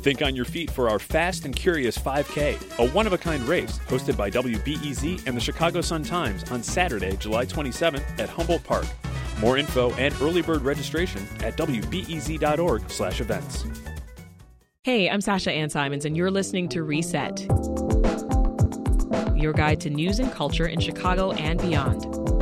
Think on your feet for our Fast and Curious 5K, a one-of-a-kind race hosted by WBEZ and the Chicago Sun-Times on Saturday, July 27th at Humboldt Park. More info and early bird registration at wbez.org/events. Hey, I'm Sasha Ann Simons, and you're listening to Reset, your guide to news and culture in Chicago and beyond.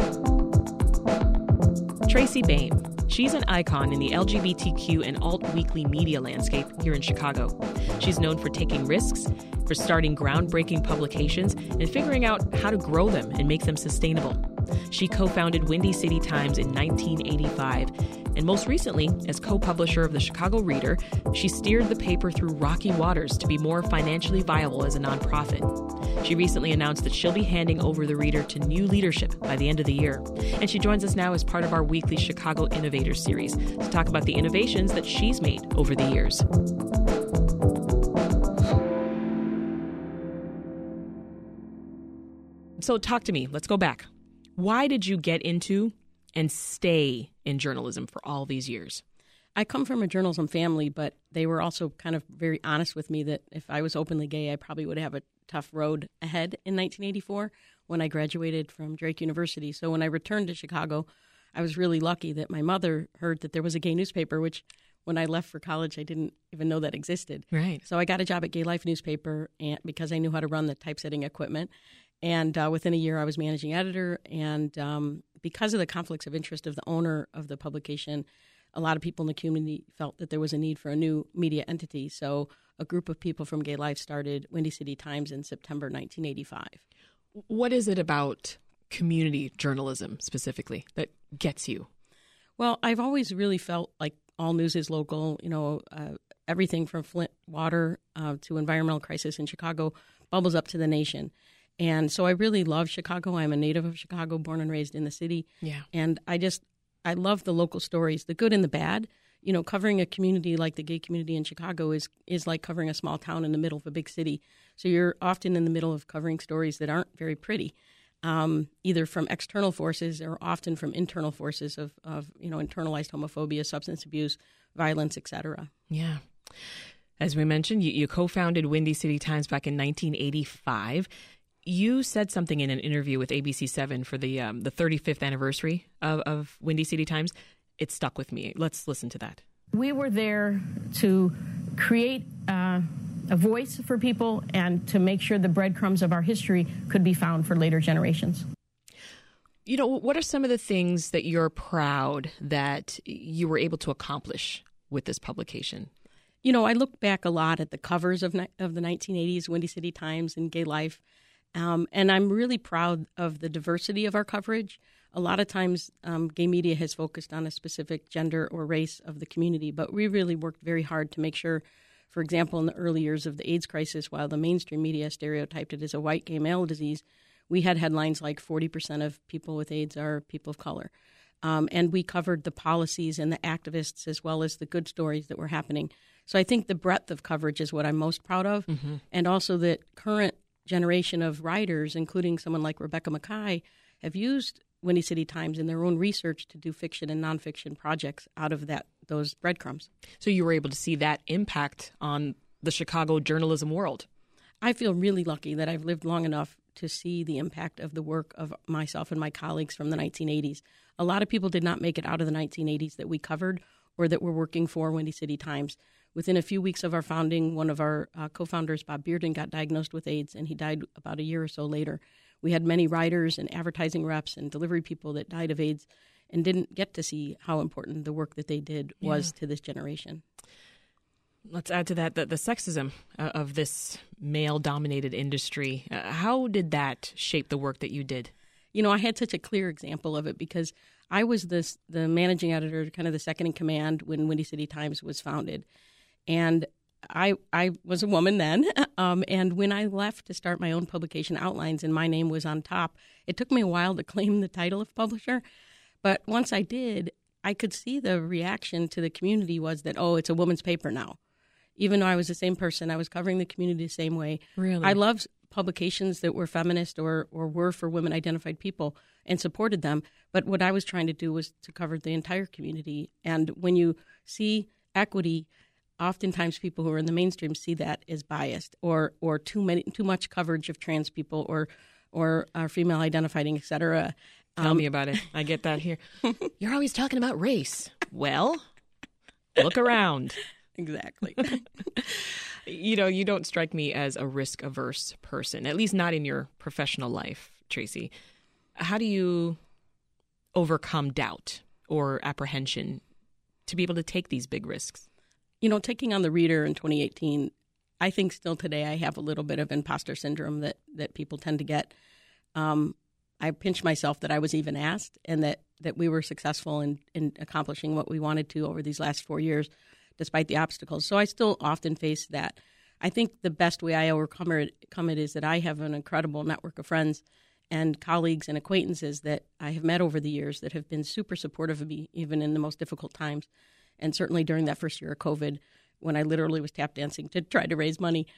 Tracy Bain. She's an icon in the LGBTQ and alt-weekly media landscape here in Chicago. She's known for taking risks, for starting groundbreaking publications, and figuring out how to grow them and make them sustainable. She co-founded Windy City Times in 1985, and most recently, as co-publisher of the Chicago Reader, she steered the paper through rocky waters to be more financially viable as a nonprofit. She recently announced that she'll be handing over the Reader to new leadership by the end of the year. And she joins us now as part of our weekly Chicago Innovators series to talk about the innovations that she's made over the years. So talk to me. Let's go back. Why did you get into and stay in journalism for all these years? I come from a journalism family, but they were also kind of very honest with me that if I was openly gay, I probably would have a tough road ahead in 1984 when I graduated from Drake University. So when I returned to Chicago, I was really lucky that my mother heard that there was a gay newspaper, which when I left for college, I didn't even know that existed. Right. So I got a job at Gay Life newspaper because I knew how to run the typesetting equipment. And within a year, I was managing editor. And because of the conflicts of interest of the owner of the publication, a lot of people in the community felt that there was a need for a new media entity. So a group of people from Gay Life started Windy City Times in September 1985. What is it about community journalism specifically that gets you? Well, I've always really felt like all news is local. You know, everything from Flint water to environmental crisis in Chicago bubbles up to the nation. And so I really love Chicago. I'm a native of Chicago, born and raised in the city. Yeah. And I love the local stories, the good and the bad. You know, covering a community like the gay community in Chicago is like covering a small town in the middle of a big city. So you're often in the middle of covering stories that aren't very pretty, either from external forces or often from internal forces of internalized homophobia, substance abuse, violence, et cetera. Yeah. As we mentioned, you co-founded Windy City Times back in 1985. You said something in an interview with ABC7 for the 35th anniversary of Windy City Times. It stuck with me. Let's listen to that. We were there to create a voice for people and to make sure the breadcrumbs of our history could be found for later generations. You know, what are some of the things that you're proud that you were able to accomplish with this publication? You know, I look back a lot at the covers of the 1980s, Windy City Times and Gay Life, and I'm really proud of the diversity of our coverage. A lot of times, gay media has focused on a specific gender or race of the community, but we really worked very hard to make sure, for example, in the early years of the AIDS crisis, while the mainstream media stereotyped it as a white gay male disease, we had headlines like 40% of people with AIDS are people of color. And we covered the policies and the activists as well as the good stories that were happening. So I think the breadth of coverage is what I'm most proud of, and also that current generation of writers, including someone like Rebecca Makkai, have used Windy City Times in their own research to do fiction and nonfiction projects out of those breadcrumbs. So you were able to see that impact on the Chicago journalism world. I feel really lucky that I've lived long enough to see the impact of the work of myself and my colleagues from the 1980s. A lot of people did not make it out of the 1980s that we covered or that were working for Windy City Times. Within a few weeks of our founding, one of our co-founders, Bob Bearden, got diagnosed with AIDS, and he died about a year or so later. We had many writers and advertising reps and delivery people that died of AIDS and didn't get to see how important the work that they did was to this generation. Let's add to that the sexism of this male-dominated industry. How did that shape the work that you did? You know, I had such a clear example of it because I was the managing editor, kind of the second in command when Windy City Times was founded. And I was a woman then, and when I left to start my own publication, Outlines, and my name was on top, it took me a while to claim the title of publisher. But once I did, I could see the reaction to the community was that, oh, it's a woman's paper now. Even though I was the same person, I was covering the community the same way. Really? I loved publications that were feminist or were for women-identified people and supported them. But what I was trying to do was to cover the entire community. And when you see equity oftentimes people who are in the mainstream see that as biased or too much coverage of trans people or female identifying, et cetera. Tell me about it. I get that here. You're always talking about race. Well, look around. Exactly. You don't strike me as a risk-averse person, at least not in your professional life, Tracy. How do you overcome doubt or apprehension to be able to take these big risks? Taking on the Reader in 2018, I think still today I have a little bit of imposter syndrome that people tend to get. I pinch myself that I was even asked and that we were successful in accomplishing what we wanted to over these last 4 years, despite the obstacles. So I still often face that. I think the best way I overcome it is that I have an incredible network of friends and colleagues and acquaintances that I have met over the years that have been super supportive of me, even in the most difficult times. And certainly during that first year of COVID, when I literally was tap dancing to try to raise money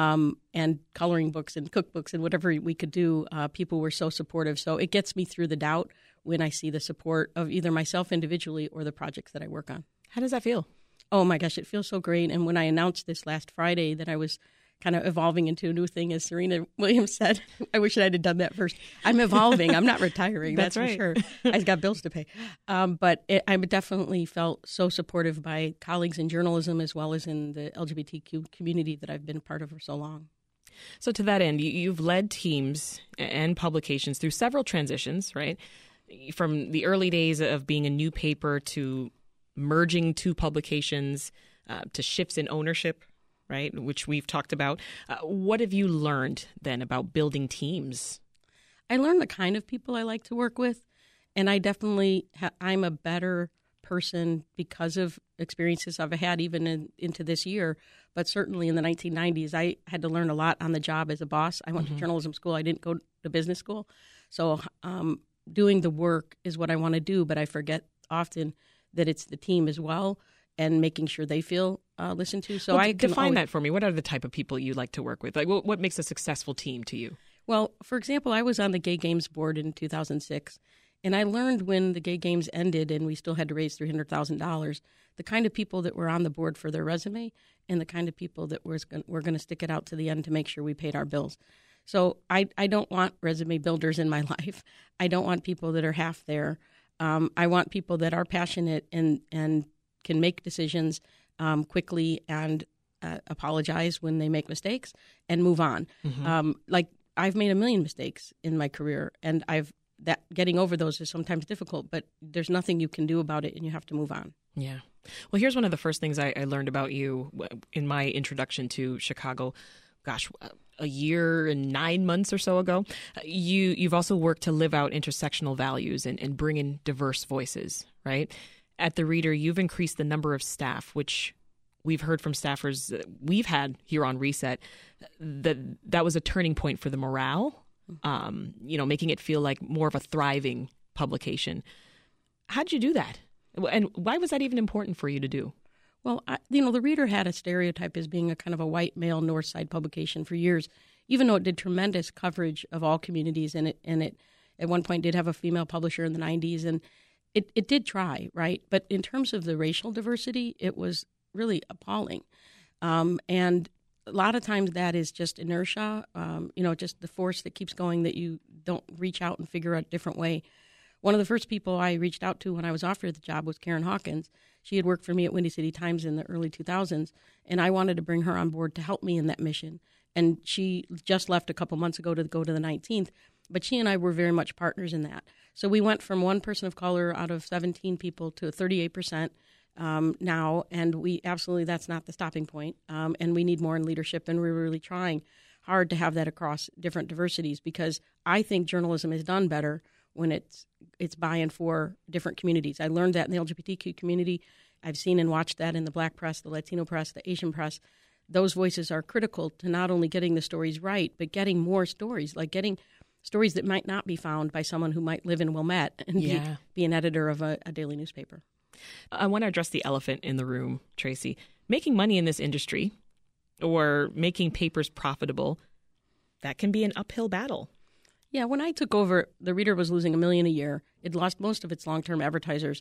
and coloring books and cookbooks and whatever we could do, people were so supportive. So it gets me through the doubt when I see the support of either myself individually or the projects that I work on. How does that feel? Oh, my gosh, it feels so great. And when I announced this last Friday that I was kind of evolving into a new thing, as Serena Williams said, I wish I'd have done that first. I'm evolving. I'm not retiring. That's right. For sure. I've got bills to pay. But I definitely felt so supportive by colleagues in journalism as well as in the LGBTQ community that I've been part of for so long. So to that end, you've led teams and publications through several transitions, right? From the early days of being a new paper to merging two publications to shifts in ownership, right, which we've talked about. What have you learned then about building teams? I learned the kind of people I like to work with, and I definitely I'm a better person because of experiences I've had even into this year. But certainly in the 1990s, I had to learn a lot on the job as a boss. I went to journalism school. I didn't go to business school. So doing the work is what I want to do, but I forget often that it's the team as well and making sure they feel listened to. So I define that for me. What are the type of people you like to work with? Like, what makes a successful team to you? Well, for example, I was on the Gay Games board in 2006, and I learned when the Gay Games ended and we still had to raise $300,000, the kind of people that were on the board for their resume and the kind of people that were going to stick it out to the end to make sure we paid our bills. So I don't want resume builders in my life. I don't want people that are half there. I want people that are passionate and can make decisions quickly and apologize when they make mistakes and move on. Like I've made 1 million mistakes in my career, and getting over those is sometimes difficult, but there's nothing you can do about it, and you have to move on. Yeah. Well, here's one of the first things I learned about you in my introduction to Chicago. Gosh, a year and 9 months or so ago. You've also worked to live out intersectional values and bring in diverse voices, right? At the Reader, you've increased the number of staff, which we've heard from staffers we've had here on Reset, that was a turning point for the morale, making it feel like more of a thriving publication. How'd you do that? And why was that even important for you to do? Well, the Reader had a stereotype as being a kind of a white male North Side publication for years, even though it did tremendous coverage of all communities, and it at one point did have a female publisher in the 90s, and it did try, right? But in terms of the racial diversity, it was really appalling. And a lot of times that is just inertia, just the force that keeps going that you don't reach out and figure out a different way. One of the first people I reached out to when I was offered the job was Karen Hawkins. She had worked for me at Windy City Times in the early 2000s, and I wanted to bring her on board to help me in that mission. And she just left a couple months ago to go to the 19th, but she and I were very much partners in that. So we went from one person of color out of 17 people to 38% now, and that's not the stopping point. And we need more in leadership, and we're really trying hard to have that across different diversities, because I think journalism is done better when it's by and for different communities. I learned that in the LGBTQ community. I've seen and watched that in the Black press, the Latino press, the Asian press. Those voices are critical to not only getting the stories right, but getting more stories, like getting stories that might not be found by someone who might live in Wilmette and be an editor of a daily newspaper. I want to address the elephant in the room, Tracy. Making money in this industry or making papers profitable, that can be an uphill battle. Yeah, when I took over, the Reader was losing $1 million a year. It lost most of its long-term advertisers,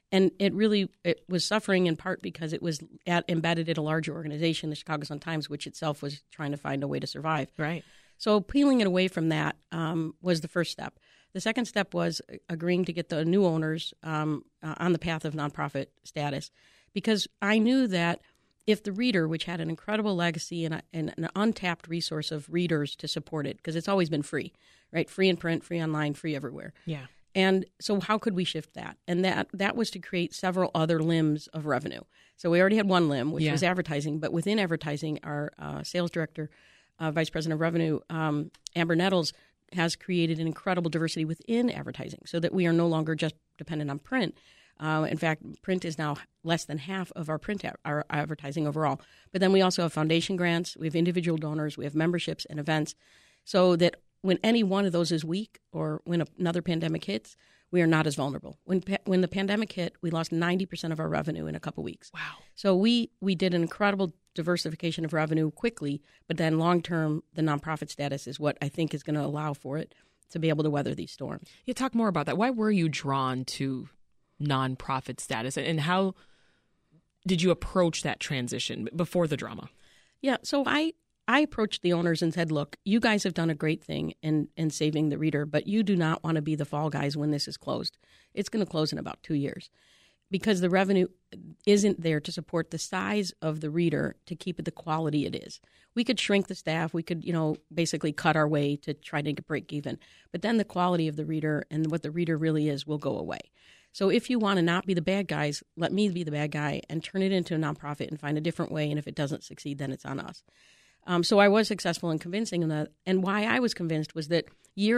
And it was suffering in part because it was embedded in a larger organization, the Chicago Sun-Times, which itself was trying to find a way to survive. Right. So peeling it away from that was the first step. The second step was agreeing to get the new owners on the path of nonprofit status, because I knew that if the Reader, which had an incredible legacy and an untapped resource of readers to support it, because it's always been free, right? Free in print, free online, free everywhere. Yeah. And so how could we shift that? And that was to create several other limbs of revenue. So we already had one limb, which was advertising. But within advertising, our sales director, vice president of revenue, Amber Nettles, has created an incredible diversity within advertising so that we are no longer just dependent on print. In fact, print is now less than half of our our advertising overall. But then we also have foundation grants, we have individual donors, we have memberships and events, so that when any one of those is weak or when another pandemic hits, we are not as vulnerable. When the pandemic hit, we lost 90% of our revenue in a couple weeks. Wow. So we did an incredible diversification of revenue quickly, but then long-term, the nonprofit status is what I think is going to allow for it to be able to weather these storms. You talk more about that. Why were you drawn to nonprofit status, and how did you approach that transition before the drama? Yeah, so I approached the owners and said, look, you guys have done a great thing in saving the Reader, but you do not want to be the fall guys when this is closed. It's going to close in about 2 years because the revenue isn't there to support the size of the Reader to keep it the quality it is. We could shrink the staff. We could, basically cut our way to try to break even. But then the quality of the Reader and what the Reader really is will go away. So if you want to not be the bad guys, let me be the bad guy and turn it into a nonprofit and find a different way. And if it doesn't succeed, then it's on us. So I was successful in convincing them that. And why I was convinced was that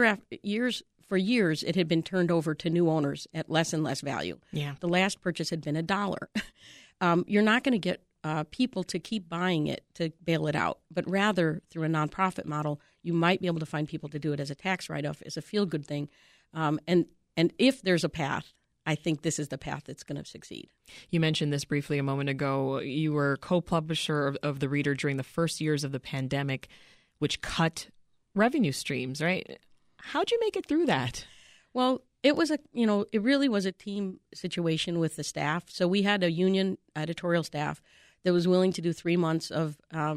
for years, it had been turned over to new owners at less and less value. Yeah. The last purchase had been $1. You're not going to get people to keep buying it to bail it out, but rather through a nonprofit model, you might be able to find people to do it as a tax write-off, as a feel-good thing. And if there's a path, I think this is the path that's going to succeed. You mentioned this briefly a moment ago. You were co-publisher of The Reader during the first years of the pandemic, which cut revenue streams, right? How'd you make it through that? Well, it really was a team situation with the staff. So we had a union editorial staff that was willing to do 3 months of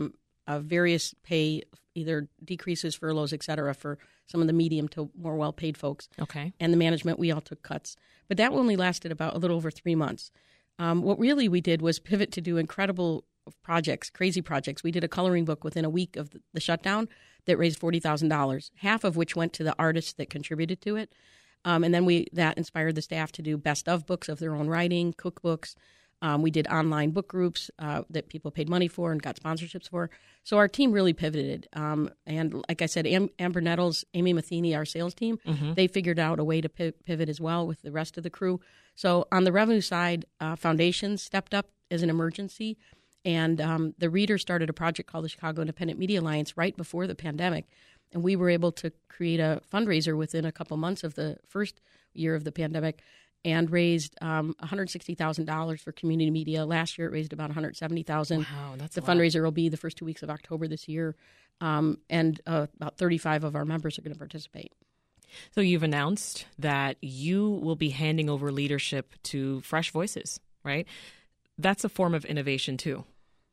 various pay, either decreases, furloughs, et cetera, for some of the medium to more well-paid folks. Okay. And the management, we all took cuts. But that only lasted about a little over 3 months. What really we did was pivot to do incredible projects, crazy projects. We did a coloring book within a week of the shutdown that raised $40,000, half of which went to the artists that contributed to it. And then that inspired the staff to do best of books of their own writing, cookbooks. We did online book groups that people paid money for and got sponsorships for. So our team really pivoted. And like I said, Amber Nettles, Amy Matheny, our sales team, they figured out a way to pivot as well with the rest of the crew. So on the revenue side, Foundations stepped up as an emergency. And the Reader started a project called the Chicago Independent Media Alliance right before the pandemic. And we were able to create a fundraiser within a couple months of the first year of the pandemic and raised $160,000 for community media. Last year, it raised about $170,000. Wow, that's the fundraiser will be the first 2 weeks of October this year, and about 35 of our members are going to participate. So you've announced that you will be handing over leadership to fresh voices, right? That's a form of innovation too,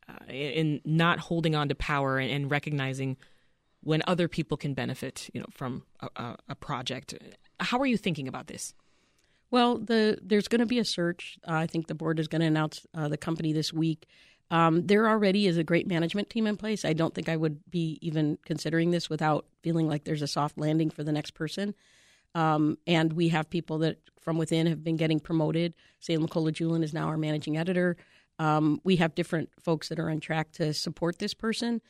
in not holding on to power and recognizing when other people can benefit, from a project. How are you thinking about this? Well, there's going to be a search. I think the board is going to announce the company this week. There already is a great management team in place. I don't think I would be even considering this without feeling like there's a soft landing for the next person. And we have people that from within have been getting promoted. Salem Nicola-Julin is now our managing editor. We have different folks that are on track to support this person.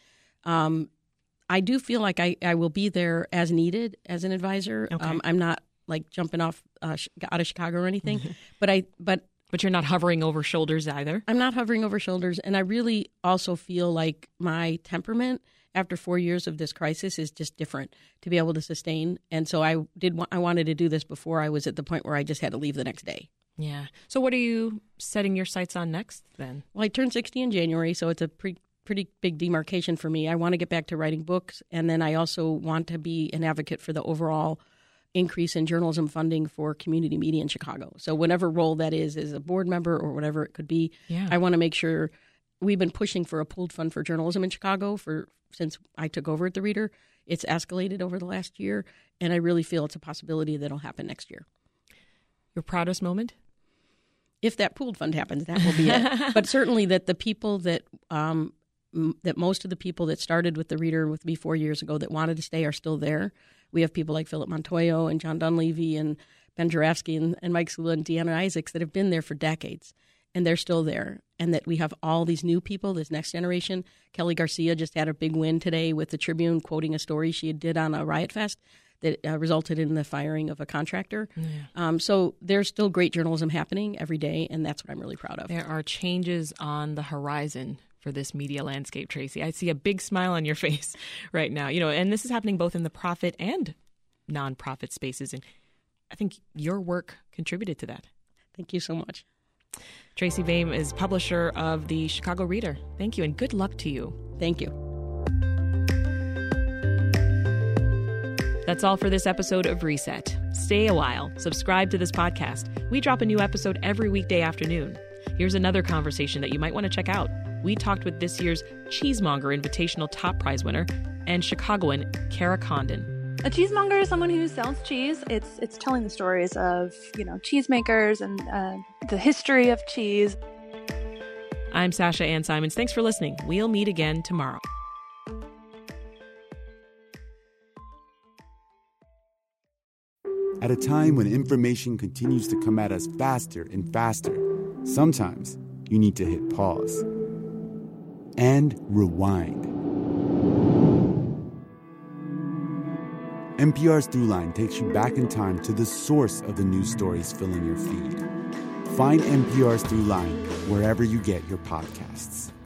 I do feel like I will be there as needed as an advisor. Okay. I'm not like jumping off out of Chicago or anything, but you're not hovering over shoulders either. I'm not hovering over shoulders, and I really also feel like my temperament after 4 years of this crisis is just different to be able to sustain. And so I wanted to do this before I was at the point where I just had to leave the next day. Yeah. So what are you setting your sights on next then? Well, I turned 60 in January, so it's a pretty big demarcation for me. I want to get back to writing books, and then I also want to be an advocate for the overall increase in journalism funding for community media in Chicago. So whatever role that is as a board member or whatever it could be, I want to make sure we've been pushing for a pooled fund for journalism in Chicago since I took over at the Reader. It's escalated over the last year, and I really feel it's a possibility that'll happen next year. Your proudest moment? If that pooled fund happens, that will be it. But certainly that the people that most of the people that started with the Reader with me 4 years ago that wanted to stay are still there. We have people like Philip Montoyo and John Dunleavy and Ben Jarafsky and Mike Sula and Deanna Isaacs that have been there for decades, and they're still there. And that we have all these new people, this next generation. Kelly Garcia just had a big win today with the Tribune quoting a story she did on a Riot Fest that resulted in the firing of a contractor. So there's still great journalism happening every day, and that's what I'm really proud of. There are changes on the horizon for this media landscape, Tracy. I see a big smile on your face right now. And this is happening both in the profit and nonprofit spaces, and I think your work contributed to that. Thank you so much. Tracy Boehm is publisher of the Chicago Reader. Thank you, and good luck to you. Thank you. That's all for this episode of Reset. Stay a while. Subscribe to this podcast. We drop a new episode every weekday afternoon. Here's another conversation that you might want to check out. We talked with this year's Cheesemonger Invitational Top Prize winner and Chicagoan Kara Condon. A cheesemonger is someone who sells cheese. It's telling the stories of, cheesemakers and the history of cheese. I'm Sasha Ann Simons. Thanks for listening. We'll meet again tomorrow. At a time when information continues to come at us faster and faster, sometimes you need to hit pause and rewind. NPR's Throughline takes you back in time to the source of the news stories filling your feed. Find NPR's Throughline wherever you get your podcasts.